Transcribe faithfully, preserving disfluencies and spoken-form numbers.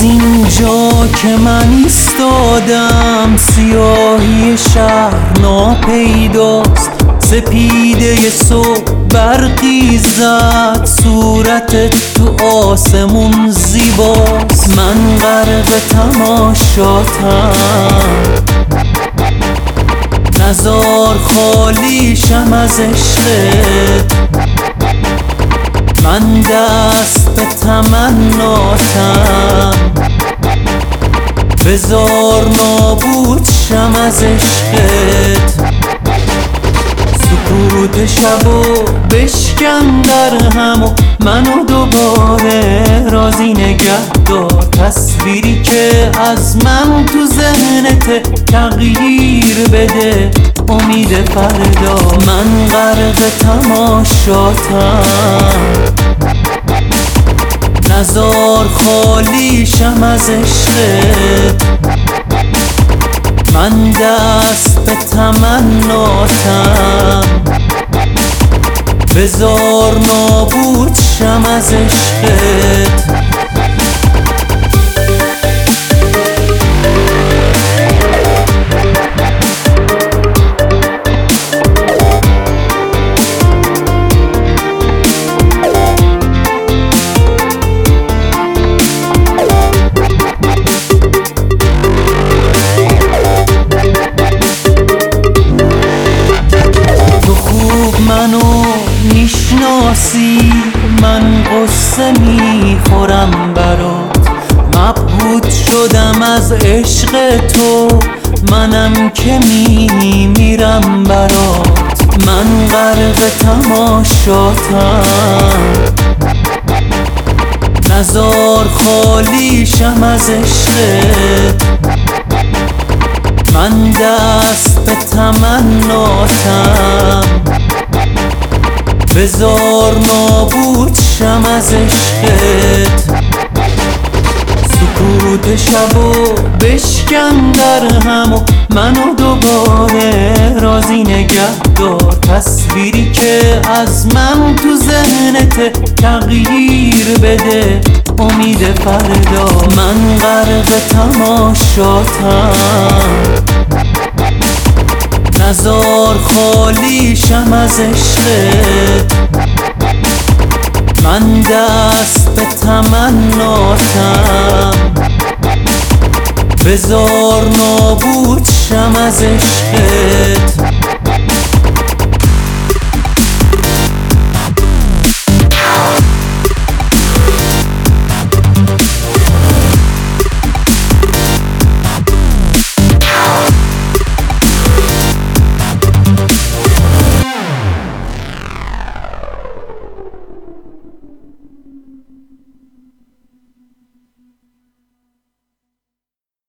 از اینجا که من ایستادم سیاهی شهر ناپیداست، سپیده صبح برقی زد، صورتت تو آسمون زیباست. من غرق تماشاتم، نزار خالیشم از عشقت، من دست به تمناتم، بزار نابود شم از عشقت. سکوت شب و بشکن در هم و منو دوباره راضی نگه دار. تصویری که از من تو ذهنت تغییر بده امید فردا. من غرق تماشاتم، نزار خالیشم از عشقت، من دست به تمناتم، بزار نابود شم از عشقت. منو میشناسی، من قصه میخورم برات، مبهوت شدم از عشق تو، منم که میمیرم برات. من غرق تماشاتم، نزار خالیشم از عشقت، من دست به تمناتم، بزار نابود شم از عشقت. سکوت شب و بشکن در هم و منو دوباره راضی نگه دار. تصویری که از من تو ذهنت تغییر بده امید فردا. من غرق تماشاتم، نزار خالیشم از عشقت، من دست به تمناتم، بزار نابود شم از عشقت.